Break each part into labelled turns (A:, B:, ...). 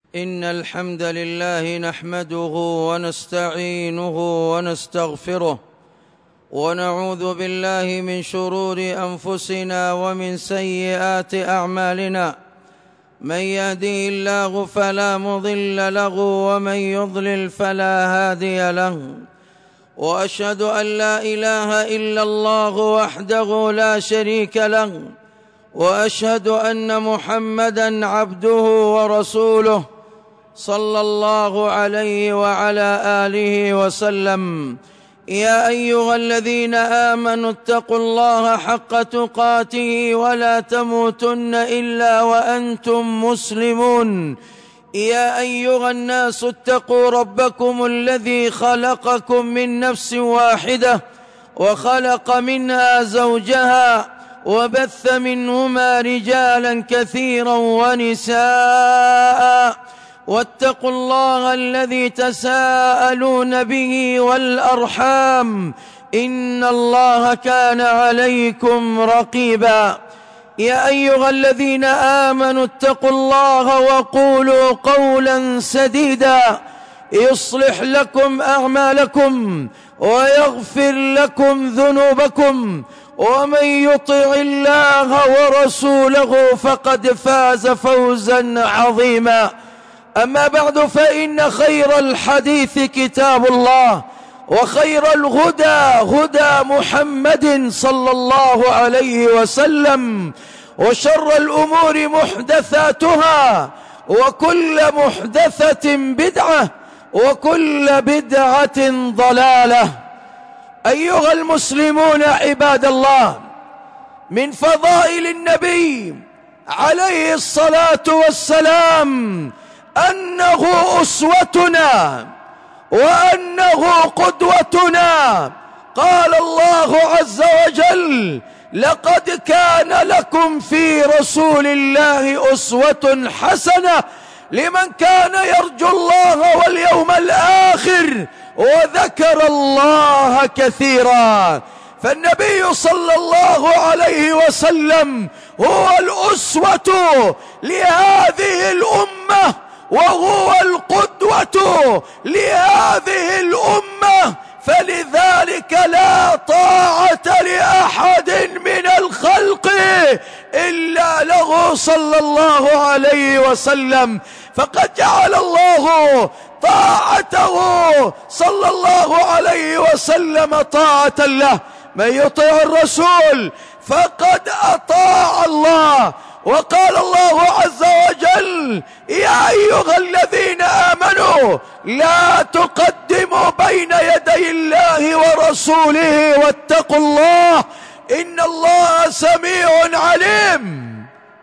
A: إن الحمد لله نحمده ونستعينه ونستغفره ونعوذ بالله من شرور أنفسنا ومن سيئات أعمالنا. من يهده الله فلا مضل له ومن يضلل فلا هادي له، وأشهد أن لا إله إلا الله وحده لا شريك له، وأشهد أن محمدًا عبده ورسوله صلى الله عليه وعلى آله وسلم. يا أيها الذين آمنوا اتقوا الله حق تقاته ولا تموتن إلا وأنتم مسلمون. يا أيها الناس اتقوا ربكم الذي خلقكم من نفس واحدة وخلق منها زوجها وبث منهما رجالا كثيرا ونساء، واتقوا الله الذي تساءلون به والأرحام إن الله كان عليكم رقيبا. يا أيها الذين آمنوا اتقوا الله وقولوا قولا سديدا يصلح لكم أعمالكم ويغفر لكم ذنوبكم، ومن يطع الله ورسوله فقد فاز فوزا عظيما. أما بعد، فإن خير الحديث كتاب الله، وخير الهدى هدى محمد صلى الله عليه وسلم، وشر الأمور محدثاتها، وكل محدثة بدعة، وكل بدعة ضلالة. أيها المسلمون عباد الله، من فضائل النبي عليه الصلاة والسلام أنه أسوتنا وأنه قدوتنا. قال الله عز وجل: لقد كان لكم في رسول الله أسوة حسنة لمن كان يرجو الله واليوم الآخر وذكر الله كثيرا. فالنبي صلى الله عليه وسلم هو الأسوة لهذه الأمة، وهو القدوة لهذه الأمة، فلذلك لا طاعة لأحد من الخلق إلا له صلى الله عليه وسلم. فقد جعل الله طاعته صلى الله عليه وسلم طاعة له. من يطع الرسول فقد أطاع الله. وقال الله عز وجل: يا أيها الذين آمنوا لا تقدموا بين يدي الله ورسوله واتقوا الله إن الله سميع عليم.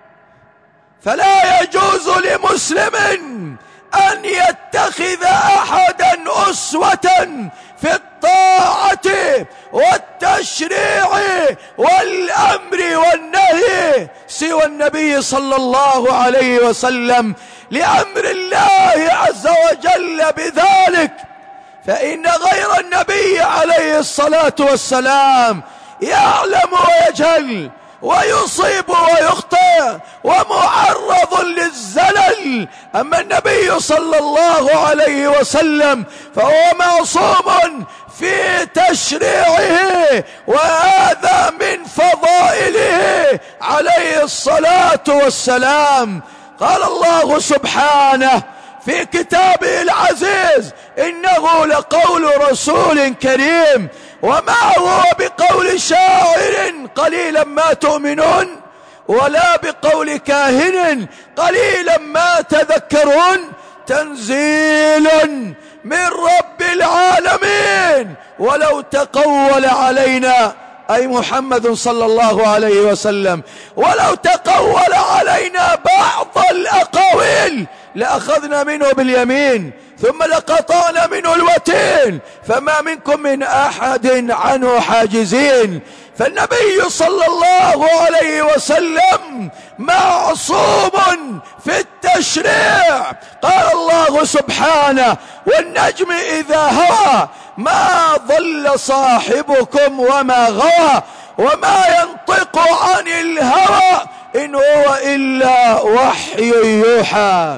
A: فلا يجوز لمسلم أن يتخذ أحدا أسوة في الطاعة والتشريع والأمر والنهي سوى النبي صلى الله عليه وسلم، لأمر الله عز وجل بذلك. فإن غير النبي عليه الصلاة والسلام يعلم ويجهل ويصيب ويخطئ ومعرض للزلل. أما النبي صلى الله عليه وسلم فهو معصوم في تشريعه، وهذا من فضائله عليه الصلاة والسلام. قال الله سبحانه في كتابه العزيز: إنه لقول رسول كريم وما هو بقول شاعر قليلا ما تؤمنون ولا بقول كاهن قليلا ما تذكرون، تنزيل من رب العالمين. ولو تقول علينا، أي محمد صلى الله عليه وسلم، ولو تقول علينا بعض الأقاويل لأخذنا منه باليمين ثم لقطعنا منه الوتين فما منكم من أحد عنه حاجزين. فالنبي صلى الله عليه وسلم معصوم في التشريع. قال الله سبحانه: والنجم إذا هوى ما ضل صاحبكم وما غوى وما ينطق عن الهوى إن هو إلا وحي يوحى.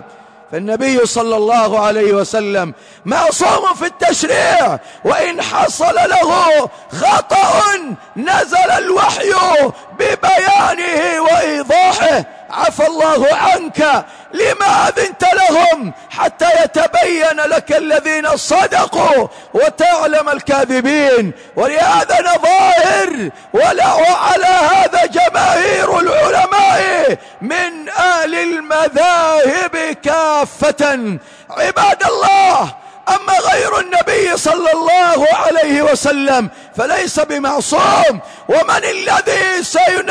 A: فالنبي صلى الله عليه وسلم معصوم في التشريع، وإن حصل له خطأ نزل الوحي ببيانه وإيضاحه: عفى الله عنك لما أذنت لهم حتى يتبين لك الذين صدقوا وتعلم الكاذبين. ولهذا نظاهر وعلى هذا جماهير العلماء من أهل المذاهب كافة. عباد الله، أما غير النبي صلى الله عليه وسلم فليس بمعصوم. ومن الذي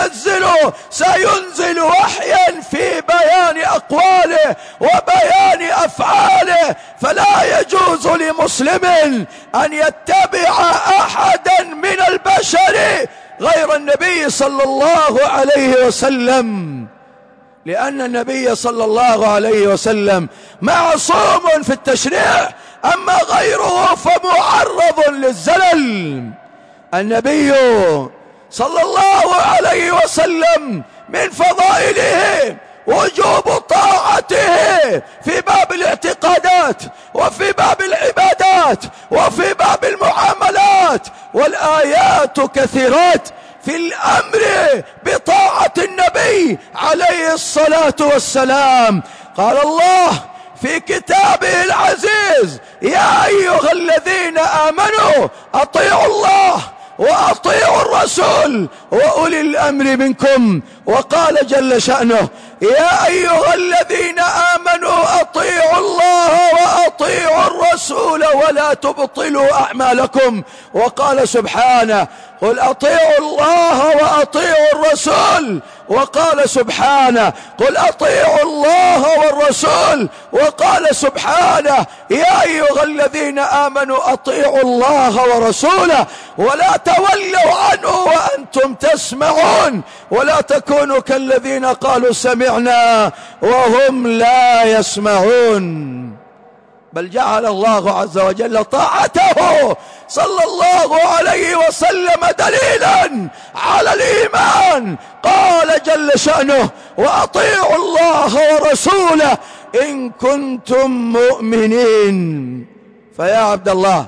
A: سينزل وحيا في بيان أقواله وبيان أفعاله؟ فلا يجوز لمسلم أن يتبع أحدا من البشر غير النبي صلى الله عليه وسلم، لأن النبي صلى الله عليه وسلم معصوم في التشريع، أما غيره فمعرض للزلل. النبي صلى الله عليه وسلم من فضائله وجوب طاعته في باب الاعتقادات وفي باب العبادات وفي باب المعاملات، والآيات كثيرات في الأمر بطاعة النبي عليه الصلاة والسلام. قال الله في كتابه العزيز: يا أيها الذين آمنوا أطيعوا الله وأطيعوا الرسول وأولي الأمر منكم. وقال جل شأنه: يا أيها الذين آمنوا أطيعوا الله وأطيعوا الرسول ولا تبطلوا أعمالكم. وقال سبحانه: قل أطيعوا الله وأطيعوا الرسول. وقال سبحانه: قل أطيعوا الله والرسول. وقال سبحانه: يا أيها الذين آمنوا أطيعوا الله ورسوله ولا تولوا عنه وأنتم تسمعون، ولا تكونوا كالذين قالوا سمعنا وهم لا يسمعون. بل جعل الله عز وجل طاعته صلى الله عليه وسلم دليلا على الإيمان. قال جل شأنه: وأطيعوا الله ورسوله إن كنتم مؤمنين. فيا عبد الله،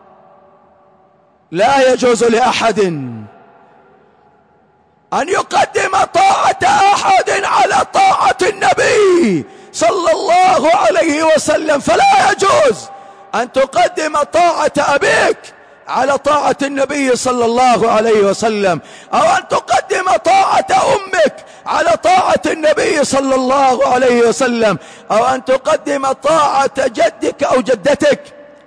A: لا يجوز لأحد أن يقدم طاعة أحد على طاعة النبي صلى الله عليه وسلم. فلا يجوز أن تقدم طاعة أبيك على طاعة النبي صلى الله عليه وسلم، أو أن تقدم طاعة أمك على طاعة النبي صلى الله عليه وسلم، أو أن تقدم طاعة جدك أو جدتك،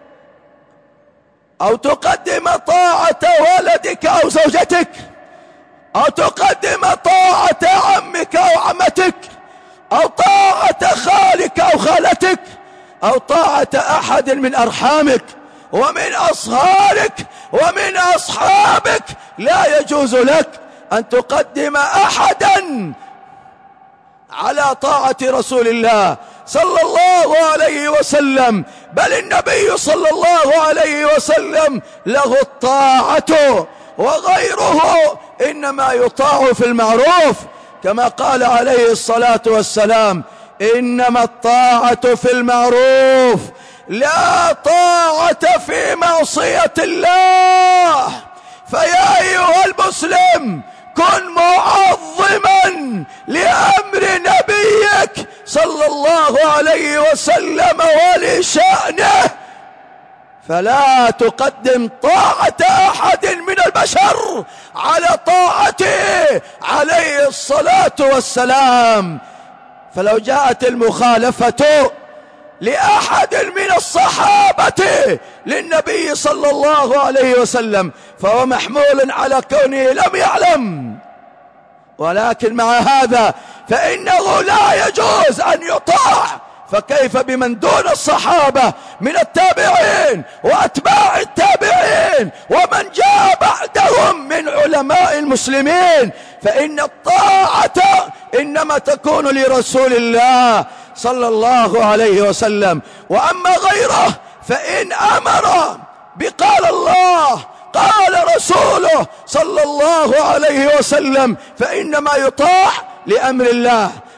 A: أو تقدم طاعة ولدك أو زوجتك، أو تقدم طاعة عمك أو عمتك، أو طاعة خالك أو خالتك، أو طاعة أحد من أرحامك ومن أصهارك ومن أصحابك. لا يجوز لك أن تقدم أحدا على طاعة رسول الله صلى الله عليه وسلم، بل النبي صلى الله عليه وسلم له الطاعة، وغيره إنما يطاع في المعروف، كما قال عليه الصلاة والسلام: إنما الطاعة في المعروف لا طاعة في معصية الله. فيا أيها المسلم، كن معظما لأمر نبيك صلى الله عليه وسلم ولشأنه، فلا تقدم طاعة أحد من البشر على طاعته عليه الصلاة والسلام. فلو جاءت المخالفة لأحد من الصحابة للنبي صلى الله عليه وسلم فهو محمول على كونه لم يعلم، ولكن مع هذا فإنه لا يجوز أن يطاع. فكيف بمن دون الصحابة من التابعين وأتباع التابعين ومن جاء بعدهم من علماء المسلمين؟ فإن الطاعة إنما تكون لرسول الله صلى الله عليه وسلم. وأما غيره فإن أمر بقال الله قال رسوله صلى الله عليه وسلم فإنما يطاع لأمر الله.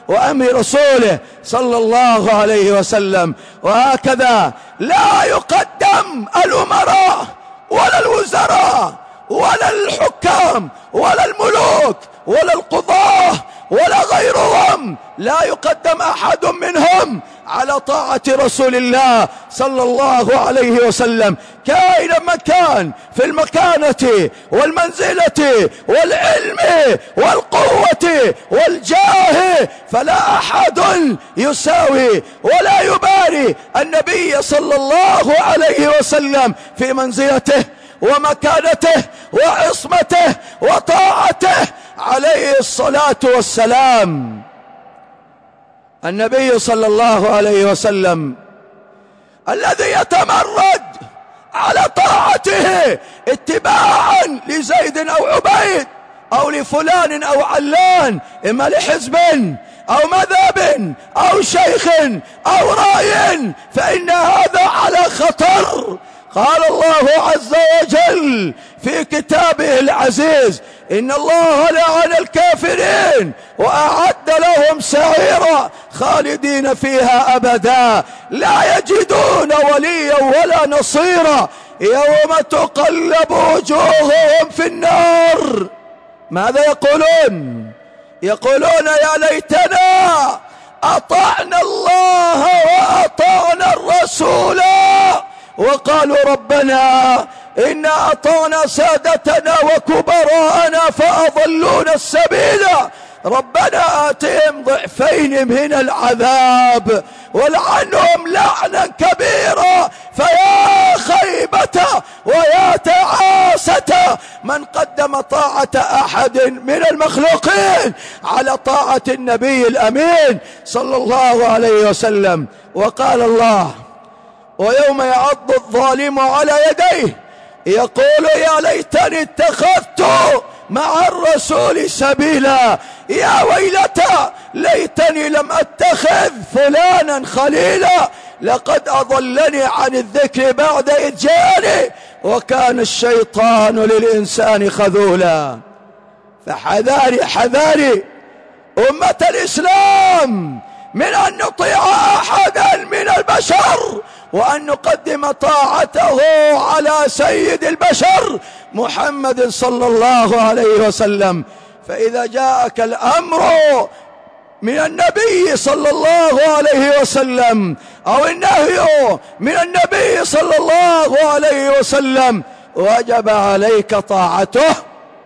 A: وأمر رسوله صلى الله عليه وسلم. وهكذا لا يقدم الأمراء ولا الوزراء ولا الحكام ولا الملوك ولا القضاة ولا غيرهم، لا يقدم أحد منهم على طاعة رسول الله صلى الله عليه وسلم، كائنا من كان، في المكانة والمنزلة والعلم والقوة والجاه، فلا أحد يساوي ولا يباري النبي صلى الله عليه وسلم في منزلته ومكانته وعصمته وطاعته عليه الصلاة والسلام. النبي صلى الله عليه وسلم الذي يتمرد على طاعته اتباعا لزيد أو عبيد أو لفلان أو علان، إما لحزب أو مذهب أو شيخ أو رأي، فإن هذا على خطر. قال الله عز وجل في كتابه العزيز: إن الله لعن الكافرين وأعد لهم سعيرا خالدين فيها أبدا لا يجدون وليا ولا نصيرا يوم تقلب وجوههم في النار. ماذا يقولون؟ يقولون: يا ليتنا أطعنا الله وأطعنا الرسول. وقالوا: ربنا إنا أطعنا سادتنا وكبراءنا فأضلونا السبيل، ربنا آتهم ضعفين من العذاب ولعنهم لعنا كبيرا. فيا خيبة ويا تعاسة من قدم طاعة أحد من المخلوقين على طاعة النبي الأمين صلى الله عليه وسلم. وقال الله: ويوم يعض الظالم على يديه يقول يا ليتني اتخذت مع الرسول سبيلا، يا ويلتى ليتني لم اتخذ فلانا خليلا، لقد اضلني عن الذكر بعد إذ جاءني وكان الشيطان للإنسان خذولا. فحذاري حذاري أمة الإسلام من أن نطيع أحدا من البشر وأن نقدم طاعته على سيد البشر محمد صلى الله عليه وسلم. فإذا جاءك الأمر من النبي صلى الله عليه وسلم أو النهي من النبي صلى الله عليه وسلم وجب عليك طاعته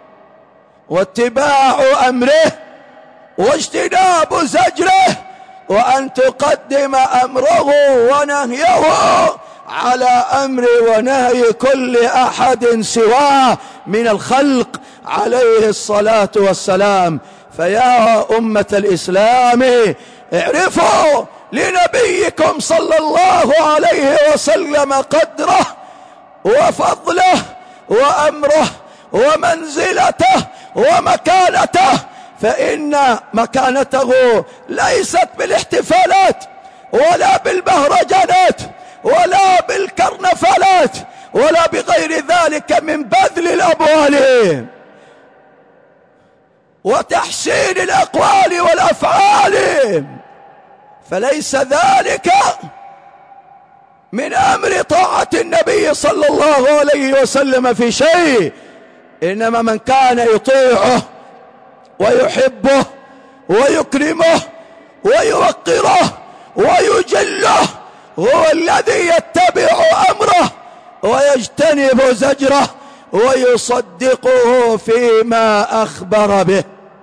A: واتباع أمره واجتناب زجره، وأن تقدم أمره ونهيه على أمر ونهي كل أحد سواه من الخلق عليه الصلاة والسلام. فيا أمة الإسلام اعرفوا لنبيكم صلى الله عليه وسلم قدره وفضله وأمره ومنزلته ومكانته، فإن مكانته ليست بالاحتفالات ولا بالمهرجانات ولا بالكرنفالات ولا بغير ذلك من بذل الأموال وتحسين الأقوال والأفعال، فليس ذلك من أمر طاعة النبي صلى الله عليه وسلم في شيء، إنما من كان يطيعه ويحبه ويكرمه ويوقره ويجله هو الذي يتبع أمره ويجتنب زجره ويصدقه فيما أخبر به.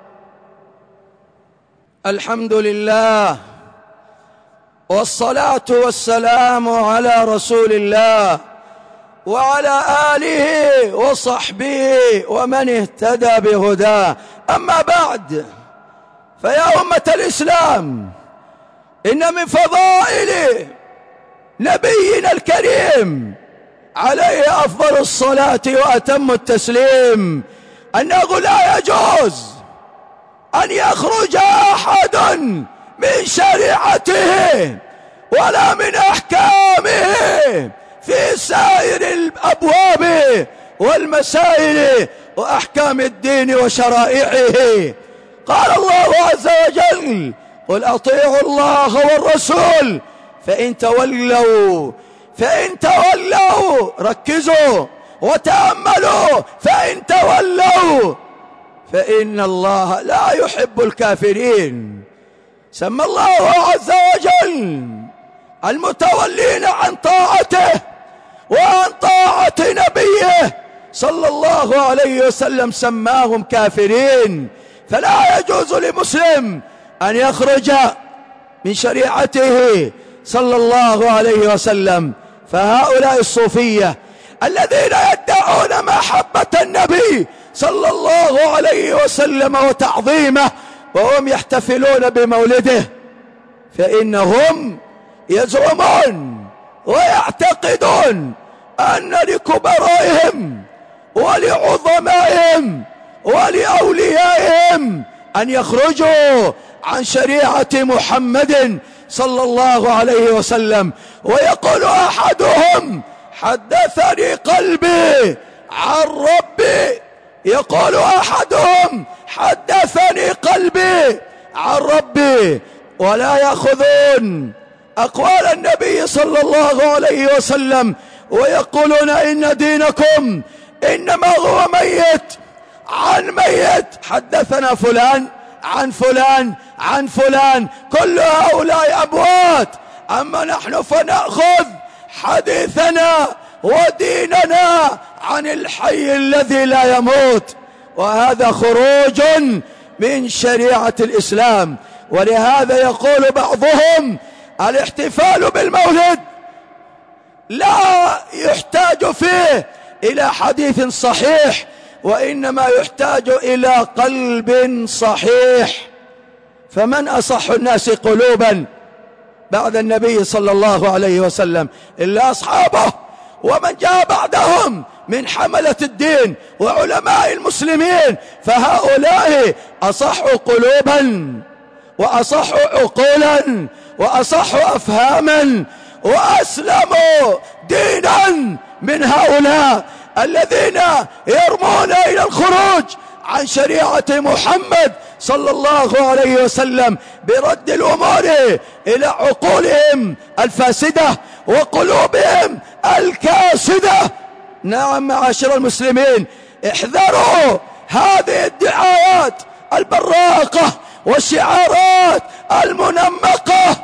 A: الحمد لله والصلاة والسلام على رسول الله وعلى آله وصحبه ومن اهتدى بهداه. أما بعد، فيا أمة الإسلام، إن من فضائل نبينا الكريم عليه أفضل الصلاة وأتم التسليم أنه لا يجوز أن يخرج أحد من شريعته ولا من أحكامه في سائر الأبواب والمسائل وأحكام الدين وشرائعه. قال الله عز وجل: قل أطيعوا الله والرسول فإن تولوا ركزوا وتأملوا، فإن تولوا فإن الله لا يحب الكافرين. سمى الله عز وجل المتولين عن طاعته وعن طاعة نبيه صلى الله عليه وسلم سماهم كافرين. فلا يجوز لمسلم أن يخرج من شريعته صلى الله عليه وسلم. فهؤلاء الصوفية الذين يدعون محبة النبي صلى الله عليه وسلم وتعظيمه وهم يحتفلون بمولده، فإنهم يزعمون ويعتقدون أن لكبرائهم ولعظمائهم ولأوليائهم أن يخرجوا عن شريعة محمد صلى الله عليه وسلم. ويقول أحدهم حدثني قلبي عن ربي، يقول أحدهم حدثني قلبي عن ربي، ولا يأخذون أقوال النبي صلى الله عليه وسلم ويقولون إن دينكم إنما هو ميت عن ميت، حدثنا فلان عن فلان عن فلان، كل هؤلاء أموات، أما نحن فنأخذ حديثنا وديننا عن الحي الذي لا يموت. وهذا خروج من شريعة الإسلام. ولهذا يقول بعضهم الاحتفال بالمولد لا يحتاج فيه إلى حديث صحيح، وإنما يحتاج إلى قلب صحيح. فمن أصح الناس قلوبا بعد النبي صلى الله عليه وسلم إلا أصحابه، ومن جاء بعدهم من حملة الدين وعلماء المسلمين، فهؤلاء أصح قلوبا وأصح عقولا وأصح أفهاما وأسلموا دينا من هؤلاء الذين يرمون إلى الخروج عن شريعة محمد صلى الله عليه وسلم برد الأمور إلى عقولهم الفاسدة وقلوبهم الكاسدة. نعم معاشر المسلمين، احذروا هذه الدعايات البراقة والشعارات المنمقة،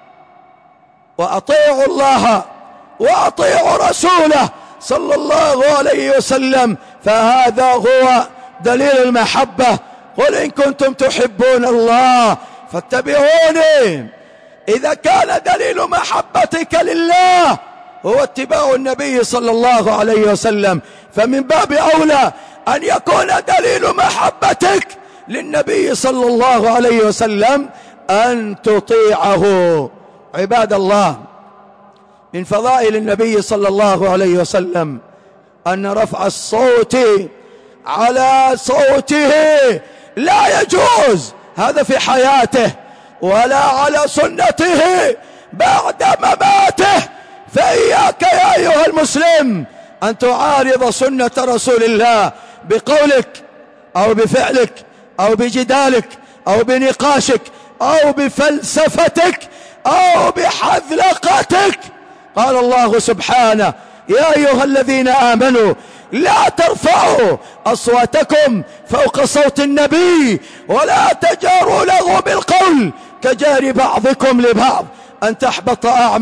A: وأطيعوا الله وأطيعوا رسوله صلى الله عليه وسلم، فهذا هو دليل المحبة. قل إن كنتم تحبون الله فاتبعوني. إذا كان دليل محبتك لله هو اتباع النبي صلى الله عليه وسلم، فمن باب أولى أن يكون دليل محبتك للنبي صلى الله عليه وسلم أن تطيعه. عباد الله، من فضائل النبي صلى الله عليه وسلم أن رفع الصوت على صوته لا يجوز، هذا في حياته، ولا على سنته بعد مماته. فإياك يا أيها المسلم أن تعارض سنة رسول الله بقولك أو بفعلك أو بجدالك أو بنقاشك أو بفلسفتك أو بحذلقتك. قال الله سبحانه: يا أيها الذين آمنوا لا ترفعوا أصواتكم فوق صوت النبي ولا تجاروا له بالقول كجار بعضكم لبعض أن تحبط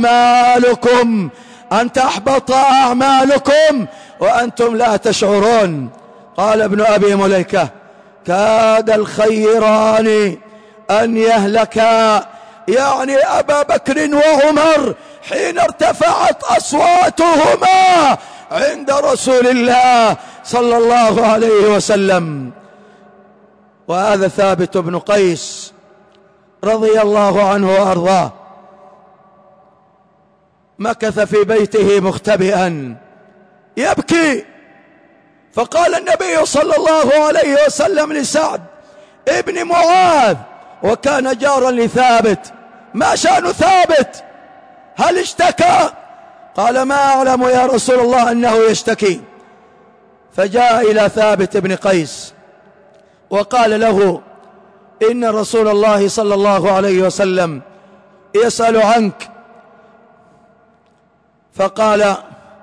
A: أعمالكم وأنتم لا تشعرون. قال ابن أبي مليكة: كاد الخيران أن يهلكا، يعني أبا بكر وعمر حين ارتفعت أصواتهما عند رسول الله صلى الله عليه وسلم. وهذا ثابت بن قيس رضي الله عنه وأرضاه مكث في بيته مختبئا يبكي، فقال النبي صلى الله عليه وسلم لسعد ابن معاذ وكان جارا لثابت: ما شأن ثابت؟ هل اشتكى؟ قال: ما أعلم يا رسول الله أنه يشتكي. فجاء إلى ثابت بن قيس وقال له: إن رسول الله صلى الله عليه وسلم يسأل عنك، فقال: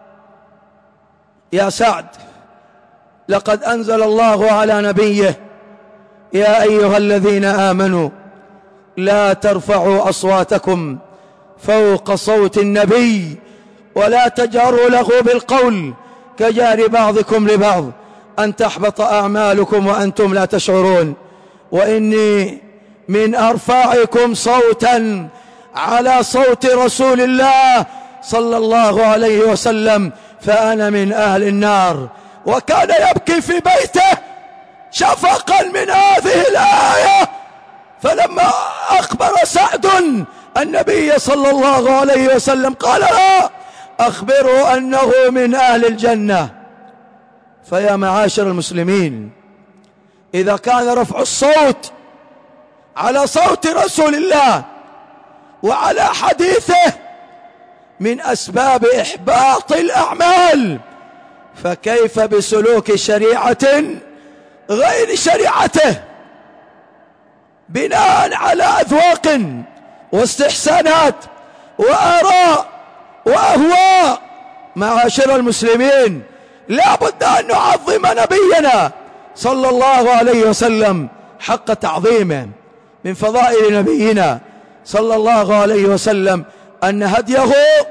A: يا سعد، لقد أنزل الله على نبيه: يا أيها الذين آمنوا لا ترفعوا أصواتكم فوق صوت النبي ولا تجهروا له بالقول كجار بعضكم لبعض أن تحبط أعمالكم وأنتم لا تشعرون، وإني من أرفعكم صوتا على صوت رسول الله صلى الله عليه وسلم فأنا من أهل النار. وكان يبكي في بيته شفقا من هذه الآية. فلما أخبر سعد النبي صلى الله عليه وسلم قال: لا، أخبره أنه من أهل الجنة. فيا معاشر المسلمين، إذا كان رفع الصوت على صوت رسول الله وعلى حديثه من أسباب إحباط الأعمال، فكيف بسلوك شريعة غير شريعته بناء على أذواق واستحسانات وآراء وأهواء؟ معاشر المسلمين، لا بد أن نعظم نبينا صلى الله عليه وسلم حق تعظيمه. من فضائل نبينا صلى الله عليه وسلم أن هديه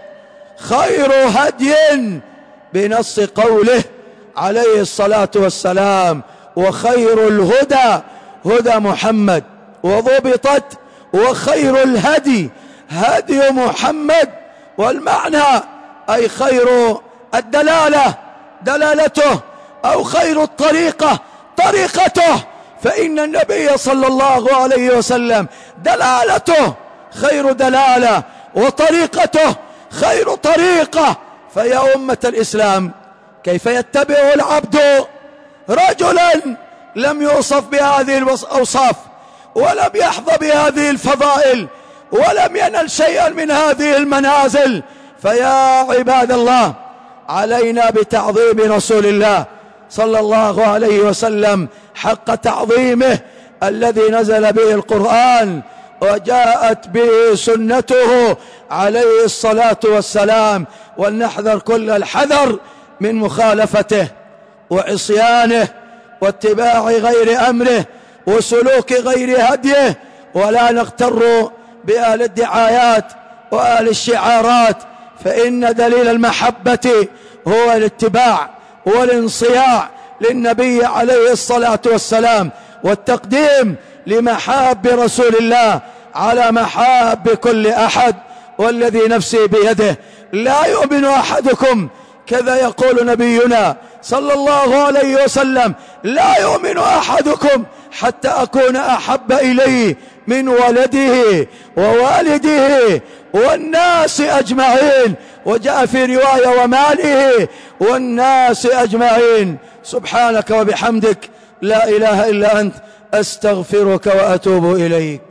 A: خير هدي بنص قوله عليه الصلاة والسلام: وخير الهدى هدى محمد. وضبطت: وخير الهدي هدي محمد. والمعنى أي خير الدلالة دلالته، أو خير الطريقة طريقته، فإن النبي صلى الله عليه وسلم دلالته خير دلالة وطريقته خير طريقة. فيا أمة الإسلام، كيف يتبع العبد رجلا لم يوصف بهذه الأوصاف ولم يحظى بهذه الفضائل ولم ينل شيئا من هذه المنازل؟ فيا عباد الله، علينا بتعظيم رسول الله صلى الله عليه وسلم حق تعظيمه الذي نزل به القرآن وجاءت به سنته عليه الصلاة والسلام، ولنحذر كل الحذر من مخالفته وعصيانه واتباع غير أمره وسلوك غير هديه، ولا نغتر بأهل الدعايات وأهل الشعارات، فإن دليل المحبة هو الاتباع والانصياع للنبي عليه الصلاة والسلام والتقديم لمحاب رسول الله على محاب كل أحد. والذي نفسي بيده لا يؤمن أحدكم، كذا يقول نبينا صلى الله عليه وسلم: لا يؤمن أحدكم حتى أكون أحب إليه من ولده ووالده والناس أجمعين. وجاء في رواية: وماله والناس أجمعين. سبحانك وبحمدك، لا إله إلا أنت، أستغفرك وأتوب إليك.